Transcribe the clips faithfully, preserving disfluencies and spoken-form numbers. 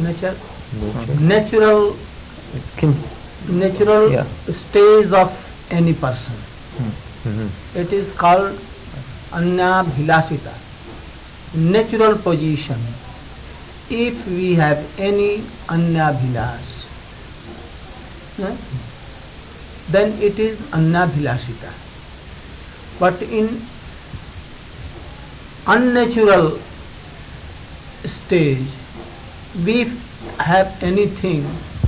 nature, Nature. natural, Can, natural Yeah. stage of any person. mhm. It is called Annabhilasita, natural position. If we have any Annabhilas, eh, then it is Annabhilasita. But in unnatural stage, we have anything,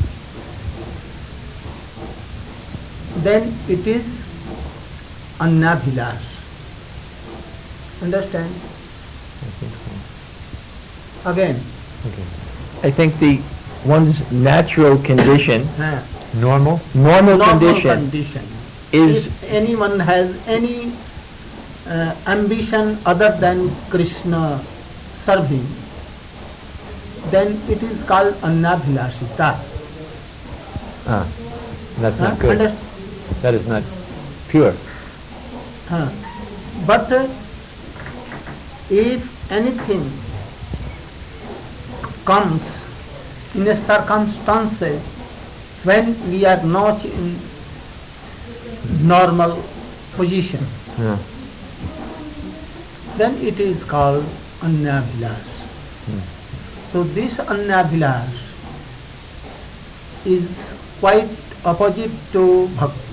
then it is Annabhilas. Understand? I think so. Again, Okay. I think the one's natural condition, eh, normal, normal, normal condition, condition. is If anyone has any uh, ambition other than Krishna serving, then it is called Annabhilasita. ah, that's Huh? not good. Under- That is not pure. huh. But uh, if anything comes in a circumstances when we are not in normal position, Yeah. then it is called Annabhilas. So this Annabhilas is quite opposite to Bhakti.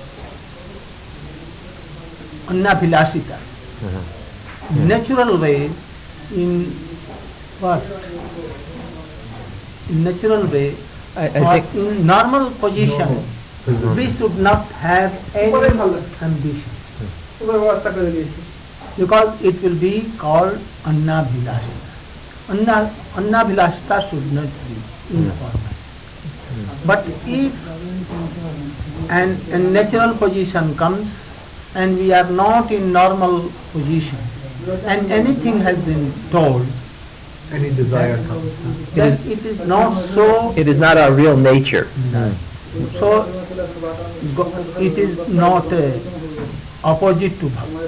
Annabhilasita. Uh-huh. Natural way, in what? In natural way, I, I or think in normal position, we should not have any ambition, because it will be called Annabhilasita. Anna, Annabhilasita should not be informal. But if an, a natural position comes and we are not in normal position and anything has been told, Any desire comes. then it is not so, it is not our real nature. so go- it is not uh, opposite to Bhakti.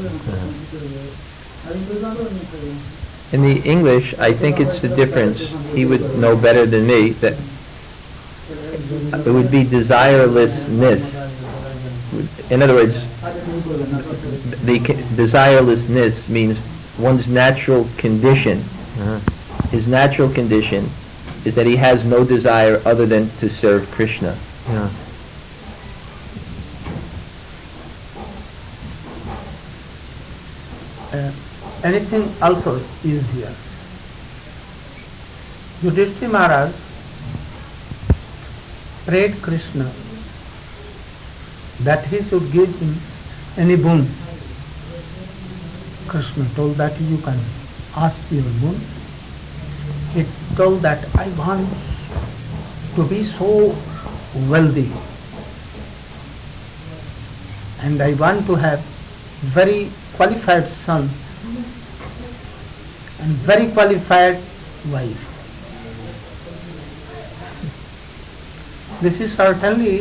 In the English, I think it's the difference. He would know better than me that it would be desirelessness. In other words, the c- desirelessness means one's natural condition. His natural condition is that he has no desire other than to serve Krishna. Yeah. Uh, anything also is here. Yudhishthira Maharaj prayed Krishna that he should give him any boon. Krishna told that you can ask your boon. He told that I want to be so wealthy and I want to have very qualified son and very qualified wife. This is certainly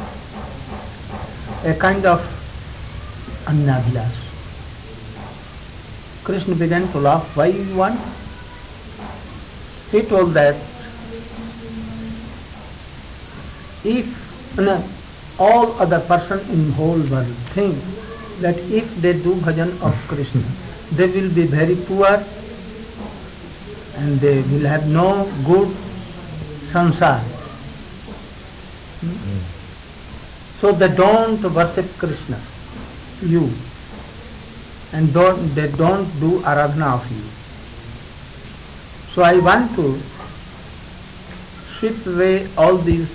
a kind of Annabhilas. Krishna began to laugh. Why you want? He told that if no, all other person in whole world think that if they do bhajan of Krishna, they will be very poor and they will have no good samsara. Hmm? So they don't worship Krishna, you, and don't, they don't do aradhana of you. So I want to sweep away all these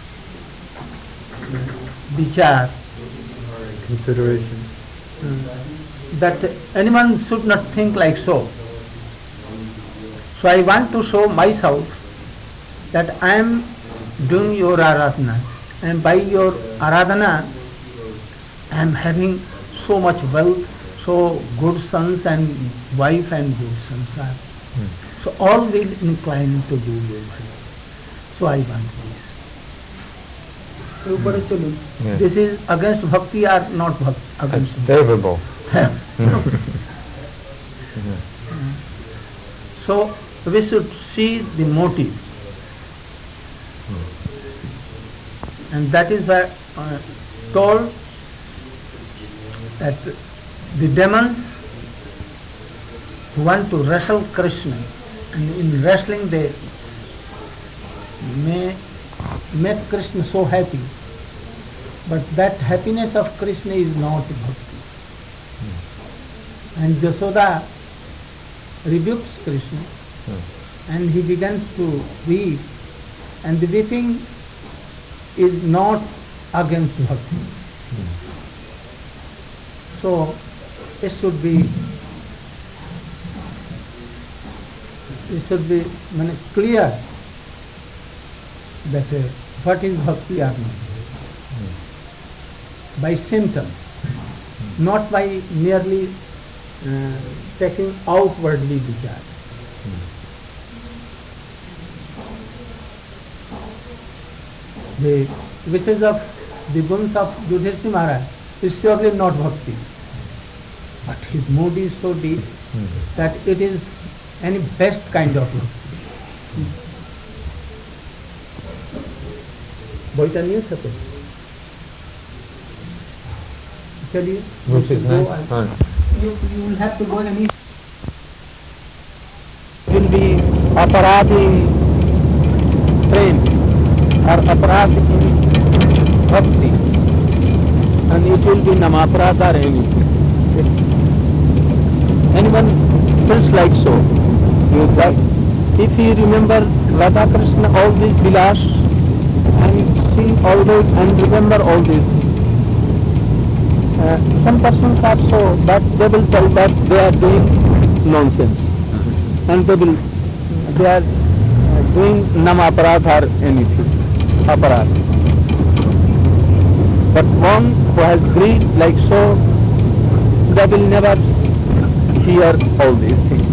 vichar, Consideration. that anyone should not think like so. So I want to show myself that I am doing your aradhana, and by your aradhana I am having so much wealth, so good sons and wife and good samsara. So all will incline to do your bhajan. So I want this. So ऊपर चलो. Yeah. This is against bhakti or not bhakti? That's Against favorable. So we should see the motive. And that is why uh, told that the demons want to wrestle Krishna, and in wrestling they may make Krishna so happy, but that happiness of Krishna is not bhakti. And Jasoda rebukes Krishna, and he begins to weep, and the weeping is not against bhakti. So it should be it should be mane, clear that uh, what is bhakti or not, by symptoms, not by merely uh, taking outwardly vichar. The wishes of the guns of Yudhishthira Maharaj is surely not bhakti, but his mood is so deep that it is any best kind of bhakti. বইটা নিয়ে থাকে Actually, you should go and you, you will have to go and eat. It will be aparadhi trained or aparadhi bhakti, and it will be namaparada or anything. Anyone feels like so, you like, if you remember Radha Krishna, all these vilas, and see always and remember all these. Uh, some persons are so that they will tell that they are doing nonsense, and they will they are uh, doing namaparad or anything, aparad. But one who has greed like so, they will never hear all these things.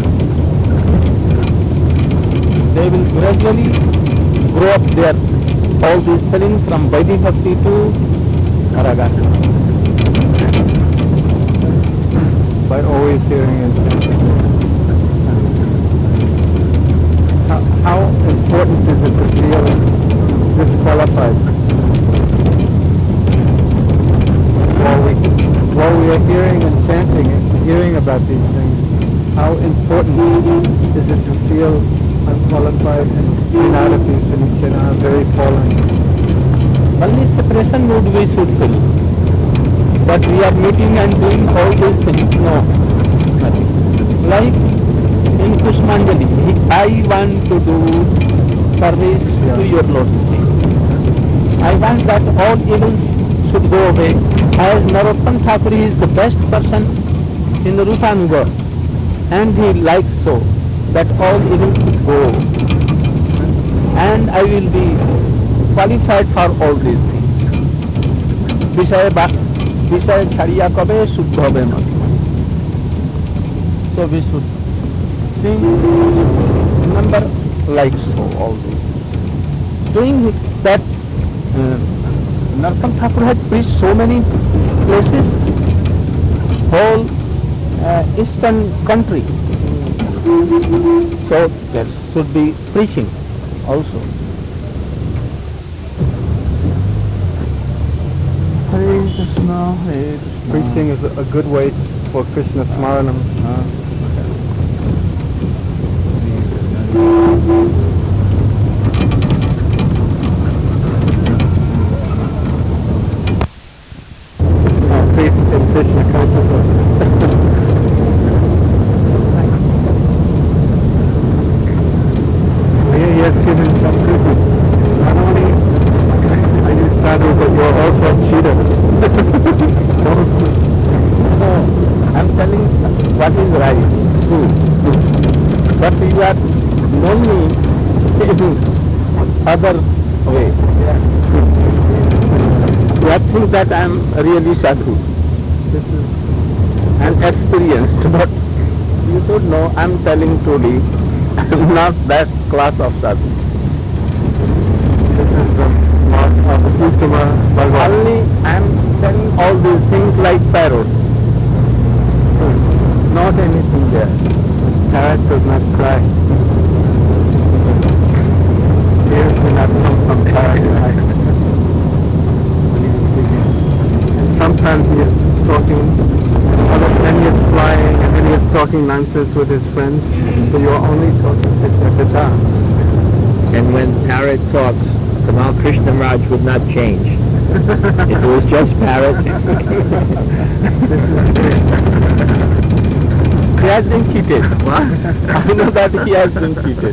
They will gradually grow up their all these feelings from Vaidhi Bhakti to Aragana. By always hearing and chanting. How, how important is it to feel disqualified while we, while we are hearing and chanting and hearing about these things? How important is it to feel unqualified and inadequate and uh, very fallen? Only separation mood we should feel. But we are meeting and doing all these things. No, nothing. Like in Kusumanjali, I want to do service yeah. to your Lord's feet. I want that all evils should go away. As Narottam Thakur is the best person in the Rupanuga, and he likes so that all evils should go. And I will be qualified for all these things. Vishaya বিষয় ছাড়িয়া কবে শুদ্ধ হবে না। So we should think, remember like so all this. Doing that, uh, Narottam Thakur had preached so many places, whole uh, eastern country. So there should be preaching also. Hare Krishna, Hare Krishna. Preaching is a, a good way for Krishna Smaranam. Uh, faith in Krishna consciousness. Here he has given some tribute. Not only are you sadhu, but you are also a cheater. No, I'm telling what is right, true. But you are only in other way. You are think that I am really sadhu. This is an experienced, but you should know I am telling truly I am not that class of sadhu. This is the mark of the Uttama Bhagavan. Only I am telling all these things like parrots. Not anything there. Parrot does not cry. Tears do not come from parrot's eyes. When he is speaking. And sometimes he is talking, other then he is flying, and then he is talking nonsense with his friends. So you are only talking Krishna. And when Parrot talks, Kamal Krishna Raj would not change. If it was just Parrot. He has been cheated. What? I know that he has been cheated.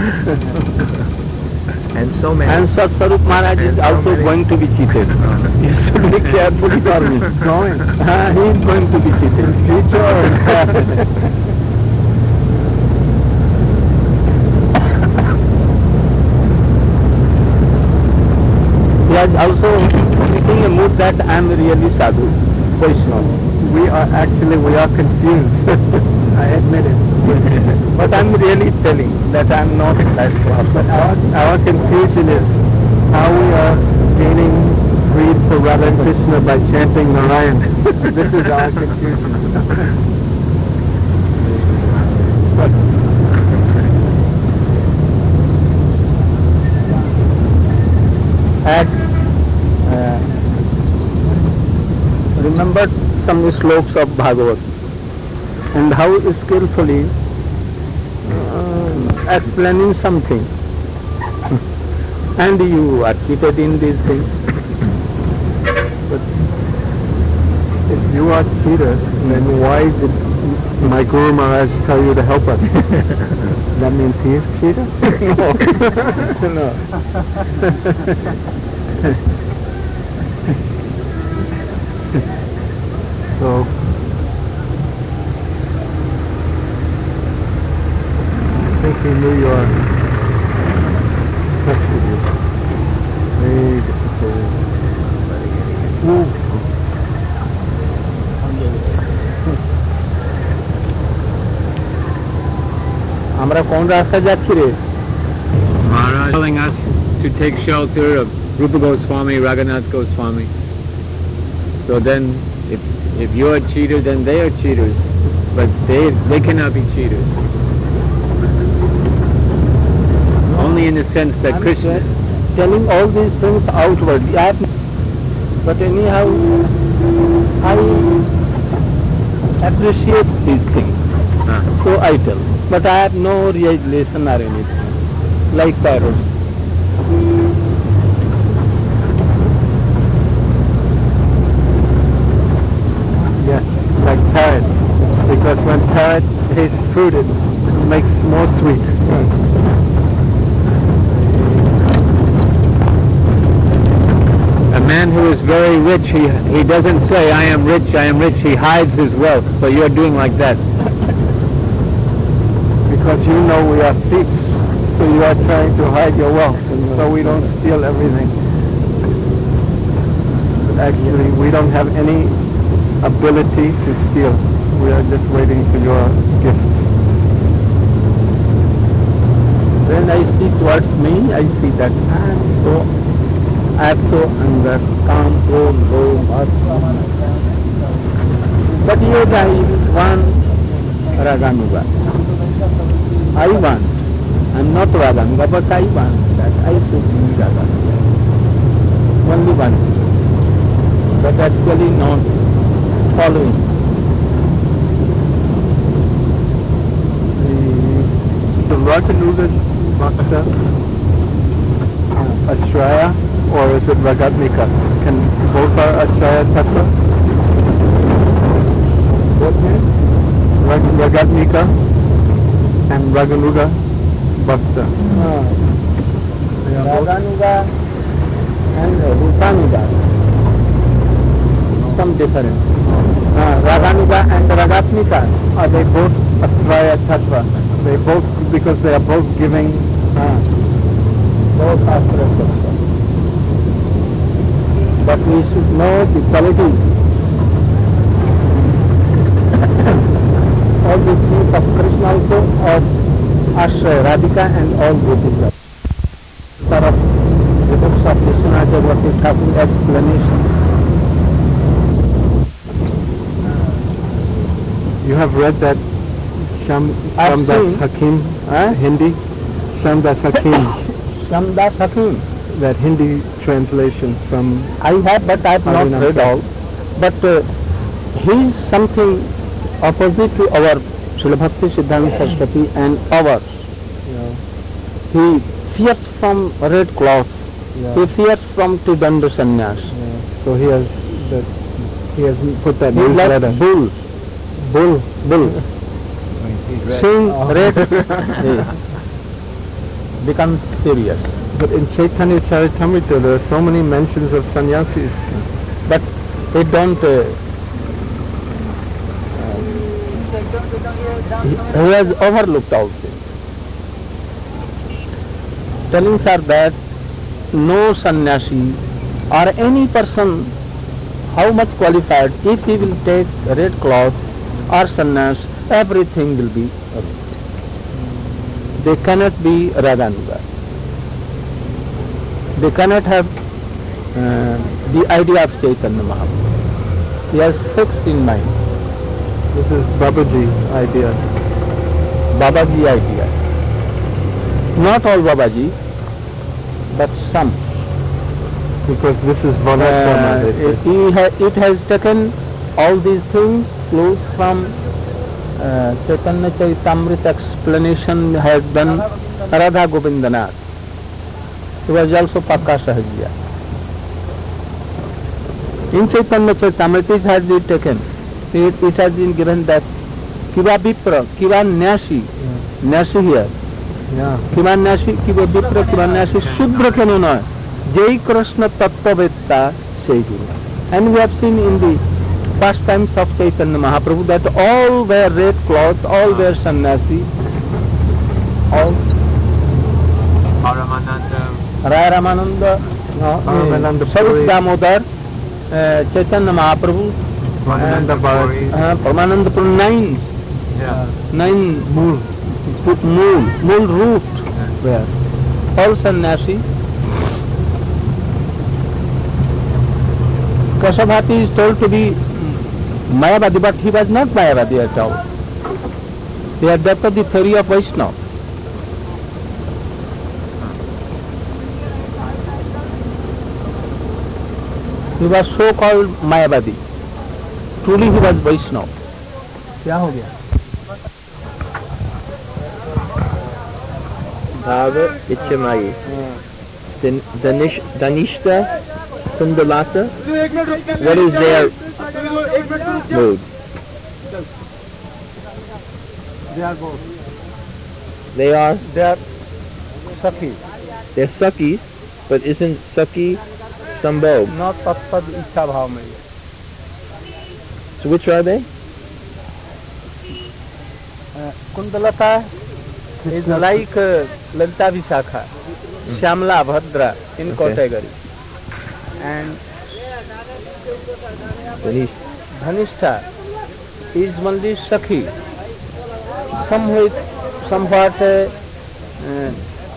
And so many. And Satswarup Maharaj is so also many. going to be cheated. You should be careful for me. Going. Uh, he is going to be cheated. Future. He has also speaking a mood that I am really sadhu, Vaishnava. We are actually, we are confused. I admit it. But I am really telling that I am not in that class. But our, our confusion is how we are gaining greed for Radha and Krishna by chanting Narayan. This is our confusion. But had uh, remembered some slokas of Bhagavad and how skillfully uh, explaining something and you are cheated in these things. But if you are cheated, then why did my Guru Maharaj tell you to help us? That means he is cheated? No. No. So, I think he knew your touch with you. Very difficult. Ooh. আমরা কোন রাস্তা যাচ্ছি রে? Maharaj telling us to take shelter of Rupa Goswami, Raghunath Goswami. So then, if if you're a cheater, then they are cheaters, but they they cannot be cheaters. Only in the sense that I'm Krishna. telling all these things outwardly. I have, but anyhow, I appreciate these things. Ah. So I tell. But I have no realization or anything. Like parrots. Yes, like parrot. Because when parrot is fruited, it makes more sweet. A man who is very rich, he he doesn't say, I am rich, I am rich, he hides his wealth. So you're doing like that. Because you know we are thieves, so you are trying to hide your wealth, and so we don't steal everything. But actually, we don't have any ability to steal. We are just waiting for your gift. When I see towards me, I see that I am so, I have so under calm, low, low, but you guys want Raganuga. I want. I'm not Raganuga, but I want that I should be Raganuga. Only one. But actually not following. The, the Raganuga Bhakta, uh, Ashraya, or is it Ragatmika? Can both are Ashraya Tattva? Both means? Rag- Ragatmika and Raganuga Bhakta. Ah. Raganuga and Rupanuga. Some difference. Ah, Raganuga and Ragatmika, are they both Ashraya Tattva? They both, because they are both giving ah, both Ashraya Tattva. But we should know the quality. All the things of Krishna also, of Ashraya, Radhika and all Gopikas. Sort of the books of Vishwanath Chakravarti Thakur explanation. You have read that Sham, I've Shamdas seen- Hakim, Huh? Hindi. Shamdas Hakim, Shamdas Hakim. that Hindi translation from I have, but I have not Harinam read Sahib. all. But uh, he is something opposite to our Srila Bhakti Siddhanta Saraswati and ours. Yeah. He fears from red cloth. Yeah. He fears from Tridanda Sannyas. Yeah. So he has that. He has put that He newsletter. likes bull. Bull. Bull. Seeing Oh. red, he becomes serious. But in Chaitanya Charitamrita, there are so many mentions of sannyasis. But they don't. Uh, he he has overlooked all this. Tellings are that no sannyasi or any person, how much qualified, if he will take red cloth or sannyas, everything will be okay. They cannot be Radhanuga. They cannot have uh, the idea of Chaitanya Mahaprabhu. He has fixed in mind. This is Babaji idea. Babaji idea. Not all Babaji, but some. Because this is Uh, Vanasana. they it, say. he ha- it has taken all these things close from uh, Chaitanya Charitamrita explanation has done Radha Govindanath. He was also Pakka Sahajiya. In Chaitanya Charitamrita it has been taken. It, it has been given that Kiva Vipra, Kiva Nyashi, Nyashi here. Yeah. Kiva Nyashi, Kiva Vipra, Kiva Nyashi, Shudra Keno Noy. Jai Krishna Tattvavedta Sei Guru. And we have seen in the pastimes of Chaitanya Mahaprabhu that all wear red cloth, all wear sannyasi, all Paramananda, Raya Ramananda, no, Paramananda Sarup Puri. Damodar, uh, Chaitanya Mahaprabhu, Ramananda Bharati. uh, Paramananda Puri, nine, yeah, nine mool, mool, mool root, where all sannyasi. Kasabhati is told to be Mayavadi, but he was not Mayavadi at all. He had adopted the theory of Vaishnava. He was so-called Mayavadi. Truly he was Vaishnava. क्या हो गया? Bhava Ichamayi. Dan- Danish, Danishta Kundalata. What is their mood? They are both. They are, They are Sakhi, they're Sakis, but isn't Saki Sambhog? not Tattvad Ichha Bhavamaya. So which are they? Uh, Kundalata is like uh, Lalita Vishakha, Shyamla, Bhadra in Okay. category. And Danish. Dhanishta is only Sakhi, somewhat, somewhat uh, uh,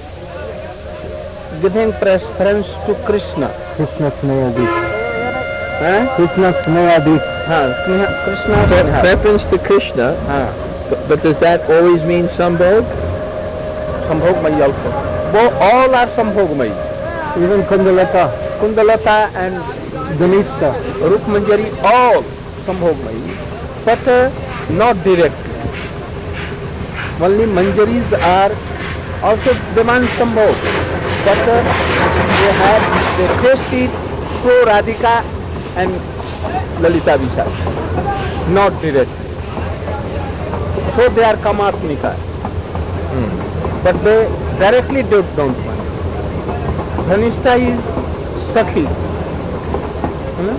giving preference to Krishna. Krishna Snehadi. Huh? Krishna Snehadi. Huh, Sneha- Krishna Pre- Sneha. preference to Krishna, Huh. but, but does that always mean Sambhog? Sambhogmayi also. Bo- all are Sambhogmayi. Even Kundalata. Kundalata and Danishta. Rup Manjari, all Sambhogmayi, but uh, not directly. Only Manjaris are also demand Sambhog, but uh, they have, they taste it through Radhika and Lalita Vishakha, not directly. So they are Kamatmika, but they directly do, don't want. Dhanishta is Sakhi. Hmm?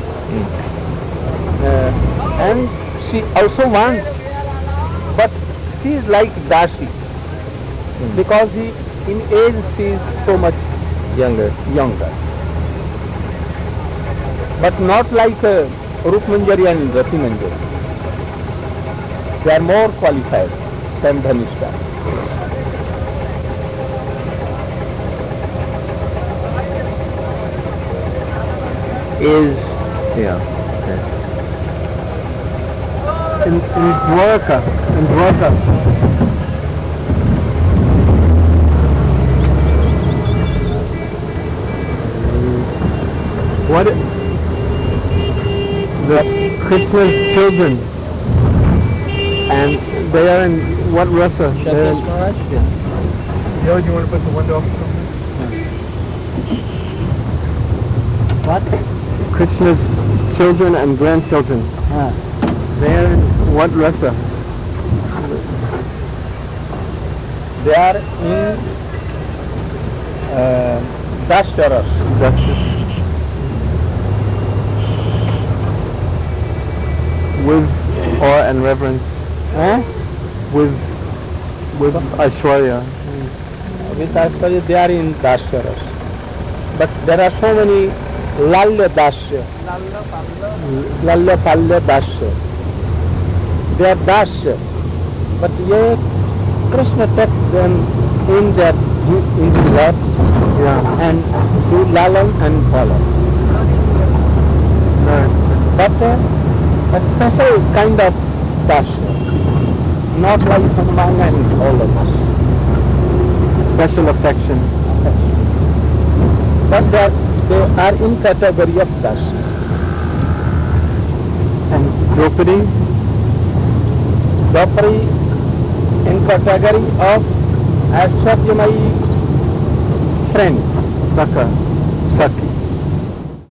Uh, and she also wants, but she is like Dashi, because he, in age she is so much Younger. younger. But not like uh, Rup Manjari and Rati Manjari. They are more qualified than Dhanishta. Is, yeah. Okay. in, in Dwarka, in Dwarka. What i- the Krishna's children, and they are in what rasa? They're in- Yo, do you want to put the window up? What? Krishna's children and grandchildren. Ah. They are in what rasa? They are in uh, Dasharas. That's it. With awe and reverence. Eh? With with Aishwarya. With Aishwarya, they are in Dasharas. But there are so many Lalya Dasya. Lalya Palya Dasya. They are Dasya. But yet Krishna took them in their in his lap Yeah. and do Lalan and Palan. Right. But uh, a special kind of Dasya. Not like Hanuman and all of us. Special affection. But they are, they are in category of Dasya. And Draupadi? Draupadi in category of Aishwaryamai friend. Saka. Saki.